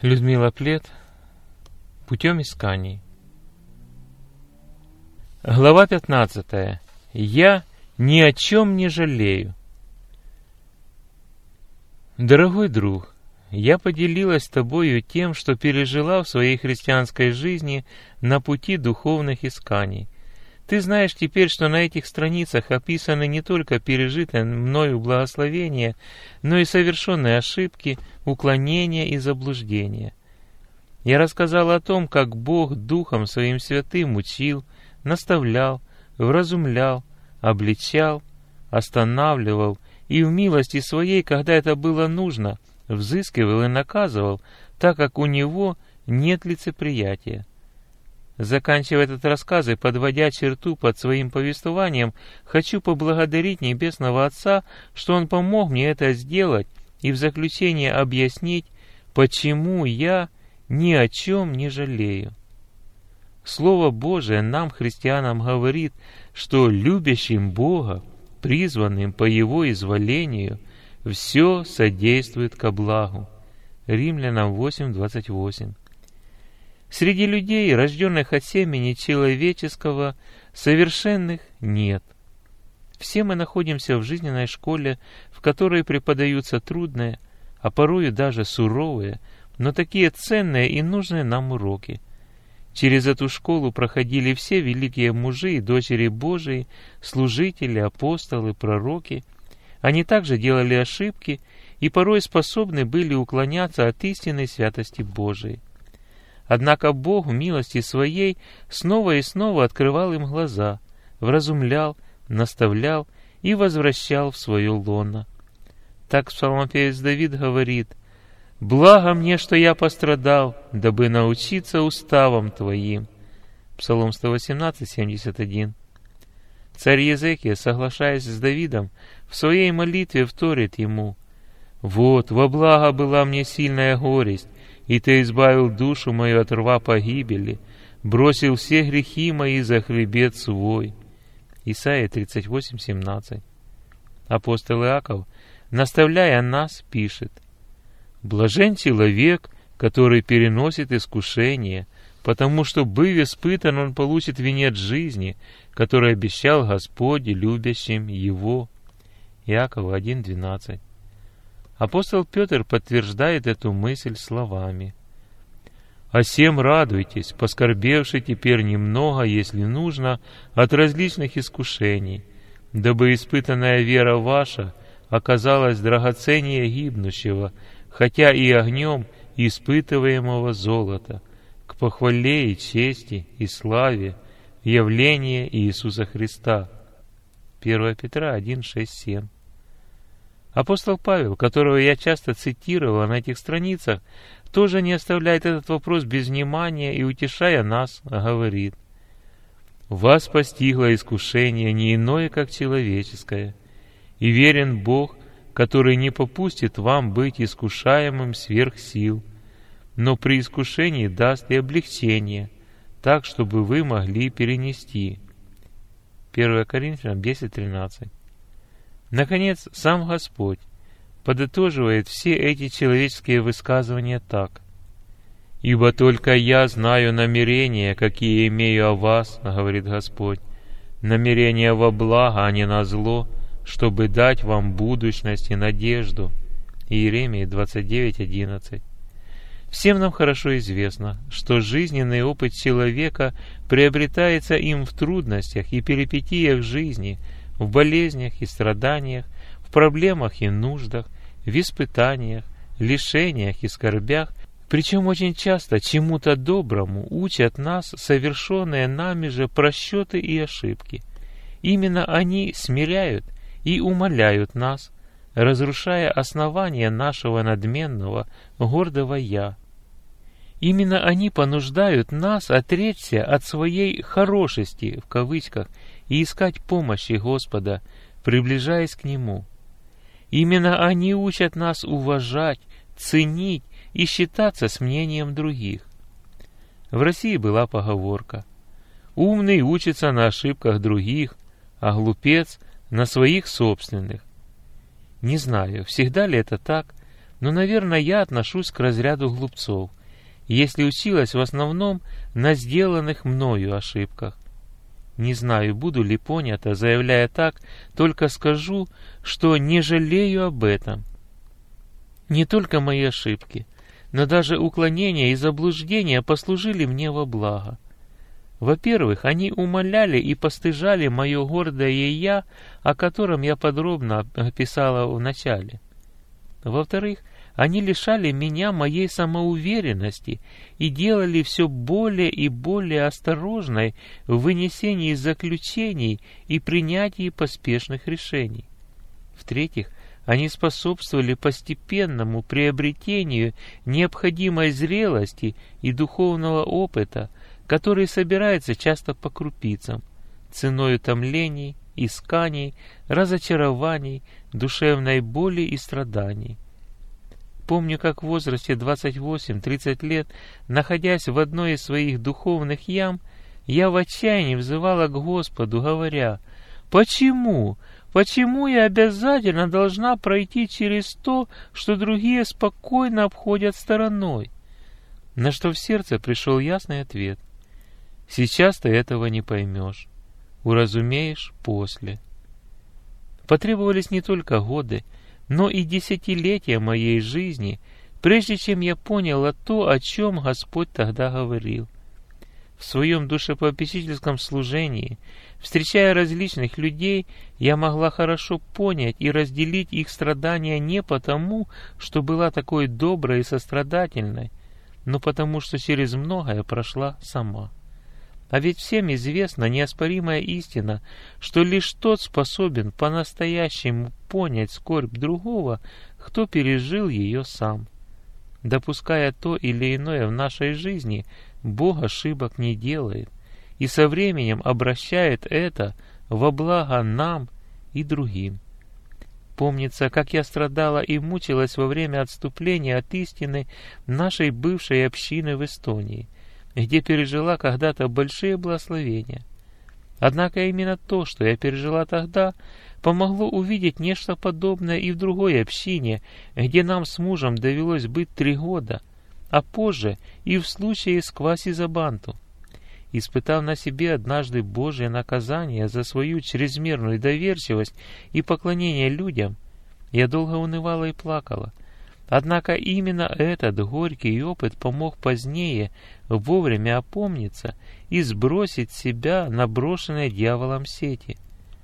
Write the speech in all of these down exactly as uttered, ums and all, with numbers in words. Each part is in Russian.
Людмила Плет. Путем исканий. Глава пятнадцатая. Я ни о чем не жалею. Дорогой друг, я поделилась с тобою тем, что пережила в своей христианской жизни на пути духовных исканий. Ты знаешь теперь, что на этих страницах описаны не только пережитые мною благословения, но и совершенные ошибки, уклонения и заблуждения. Я рассказал о том, как Бог Духом Своим Святым учил, наставлял, вразумлял, обличал, останавливал и в милости Своей, когда это было нужно, взыскивал и наказывал, так как у Него нет лицеприятия. Заканчивая этот рассказ и подводя черту под своим повествованием, хочу поблагодарить Небесного Отца, что Он помог мне это сделать и в заключение объяснить, почему я ни о чем не жалею. Слово Божие нам, христианам, говорит, что любящим Бога, призванным по Его изволению, все содействует ко благу. Римлянам восемь двадцать восемь. Среди людей, рожденных от семени человеческого, совершенных нет. Все мы находимся в жизненной школе, в которой преподаются трудные, а порою даже суровые, но такие ценные и нужные нам уроки. Через эту школу проходили все великие мужи и дочери Божии, служители, апостолы, пророки. Они также делали ошибки и порой способны были уклоняться от истинной святости Божией. Однако Бог в милости Своей снова и снова открывал им глаза, вразумлял, наставлял и возвращал в свое лоно. Так псалмопевец Давид говорит: «Благо мне, что я пострадал, дабы научиться уставам Твоим». Псалом сто восемнадцать, семьдесят один. Царь Езекия, соглашаясь с Давидом, в своей молитве вторит ему: «Вот, во благо была мне сильная горесть, и Ты избавил душу мою от рва погибели, бросил все грехи мои за хребет свой». Исайя тридцать восемь, семнадцать. Апостол Иаков, наставляя нас, пишет: «Блажен человек, который переносит искушение, потому что, быв испытан, он получит венец жизни, который обещал Господь любящим его». Иакова один двенадцать. Апостол Петр подтверждает эту мысль словами: «О сем радуйтесь, поскорбевши теперь немного, если нужно, от различных искушений, дабы испытанная вера ваша оказалась драгоценнее гибнущего, хотя и огнем испытываемого золота, к похвале и чести и славе явления Иисуса Христа». первое Петра один шесть семь. Апостол Павел, которого я часто цитировал на этих страницах, тоже не оставляет этот вопрос без внимания и, утешая нас, говорит: «Вас постигло искушение не иное, как человеческое, и верен Бог, который не попустит вам быть искушаемым сверх сил, но при искушении даст и облегчение, так, чтобы вы могли перенести». первое Коринфянам десять тринадцать. Наконец, сам Господь подытоживает все эти человеческие высказывания так: «Ибо только я знаю намерения, какие имею о вас, — говорит Господь, — намерения во благо, а не на зло, чтобы дать вам будущность и надежду». Иеремии двадцать девять одиннадцать. Всем нам хорошо известно, что жизненный опыт человека приобретается им в трудностях и перипетиях жизни, в болезнях и страданиях, в проблемах и нуждах, в испытаниях, лишениях и скорбях, причем очень часто чему-то доброму учат нас совершенные нами же просчеты и ошибки. Именно они смиряют и умаляют нас, разрушая основания нашего надменного, гордого «я». Именно они понуждают нас отречься от своей «хорошести» в кавычках и искать помощи Господа, приближаясь к Нему. Именно они учат нас уважать, ценить и считаться с мнением других. В России была поговорка: «Умный учится на ошибках других, а глупец на своих собственных». Не знаю, всегда ли это так, но, наверное, я отношусь к разряду глупцов, если училась в основном на сделанных мною ошибках. Не знаю, буду ли понята, заявляя так, только скажу, что не жалею об этом. Не только мои ошибки, но даже уклонения и заблуждения послужили мне во благо. Во-первых, они умаляли и постыжали мое гордое «я», о котором я подробно описала в начале. Во-вторых, они лишали меня моей самоуверенности и делали все более и более осторожной в вынесении заключений и принятии поспешных решений. В-третьих, они способствовали постепенному приобретению необходимой зрелости и духовного опыта, который собирается часто по крупицам, ценой утомлений, исканий, разочарований, душевной боли и страданий. Помню, как в возрасте двадцать восемь-тридцать лет, находясь в одной из своих духовных ям, я в отчаянии взывала к Господу, говоря: «Почему? Почему я обязательно должна пройти через то, что другие спокойно обходят стороной?» На что в сердце пришел ясный ответ: «Сейчас ты этого не поймешь, уразумеешь после». Потребовались не только годы, но и десятилетия моей жизни, прежде чем я поняла то, о чем Господь тогда говорил. В своем душепопечительском служении, встречая различных людей, я могла хорошо понять и разделить их страдания не потому, что была такой доброй и сострадательной, но потому, что через многое прошла сама. А ведь всем известна неоспоримая истина, что лишь тот способен по-настоящему понять скорбь другого, кто пережил ее сам. Допуская то или иное в нашей жизни, Бог ошибок не делает и со временем обращает это во благо нам и другим. Помнится, как я страдала и мучилась во время отступления от истины нашей бывшей общины в Эстонии, где пережила когда-то большие благословения. Однако именно то, что я пережила тогда, помогло увидеть нечто подобное и в другой общине, где нам с мужем довелось быть три года, а позже и в случае с Кваси-Забанту. Испытав на себе однажды Божие наказание за свою чрезмерную доверчивость и поклонение людям, я долго унывала и плакала. Однако именно этот горький опыт помог позднее вовремя опомниться и сбросить с себя наброшенные дьяволом сети.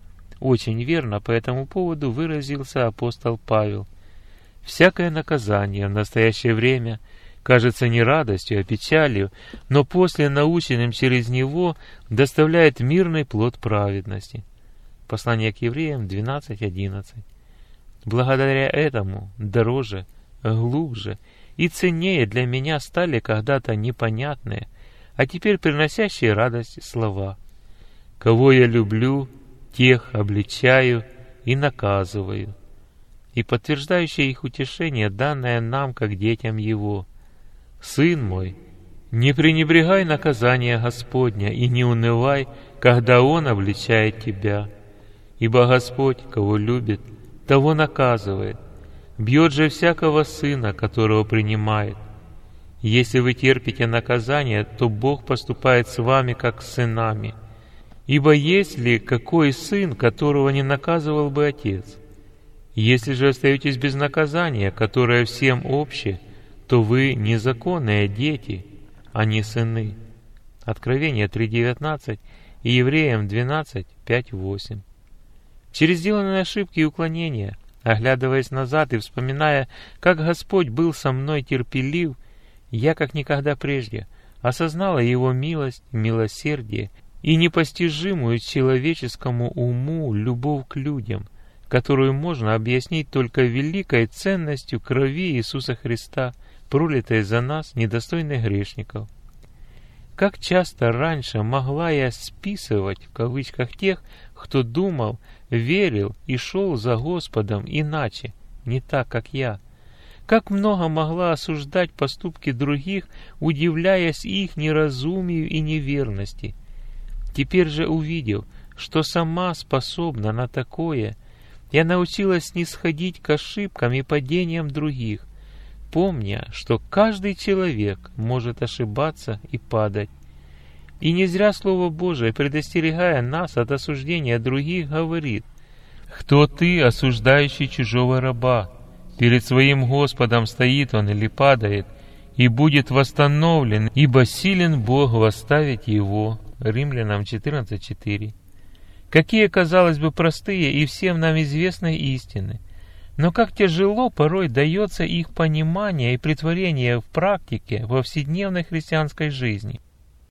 Очень верно по этому поводу выразился апостол Павел. «Всякое наказание в настоящее время кажется не радостью, а печалью, но после, наученным через него, доставляет мирный плод праведности». Послание к евреям двенадцать одиннадцать. Благодаря этому дороже, глубже и ценнее для меня стали когда-то непонятные, а теперь приносящие радость слова: «Кого я люблю, тех обличаю и наказываю», и подтверждающие их утешение, данное нам, как детям Его: «Сын мой, не пренебрегай наказания Господня и не унывай, когда Он обличает тебя, ибо Господь, кого любит, того наказывает, бьет же всякого сына, которого принимает. Если вы терпите наказание, то Бог поступает с вами, как с сынами. Ибо есть ли какой сын, которого не наказывал бы отец? Если же остаетесь без наказания, которое всем обще, то вы незаконные дети, а не сыны». Откровение три девятнадцать и Евреям двенадцать пять восемь. Через сделанные ошибки и уклонения, оглядываясь назад и вспоминая, как Господь был со мной терпелив, я, как никогда прежде, осознала Его милость, милосердие и непостижимую человеческому уму любовь к людям, которую можно объяснить только великой ценностью крови Иисуса Христа, пролитой за нас, недостойных грешников. Как часто раньше могла я «списывать» в кавычках тех, кто думал, верил и шел за Господом иначе, не так, как я. Как много могла осуждать поступки других, удивляясь их неразумию и неверности. Теперь же, увидев, что сама способна на такое, я научилась снисходить к ошибкам и падениям других, помня, что каждый человек может ошибаться и падать. И не зря Слово Божие, предостерегая нас от осуждения других, говорит: «Кто ты, осуждающий чужого раба? Перед своим Господом стоит он или падает, и будет восстановлен, ибо силен Бог восставить его». Римлянам четырнадцать четыре. Какие, казалось бы, простые и всем нам известные истины, но как тяжело порой дается их понимание и претворение в практике во повседневной христианской жизни.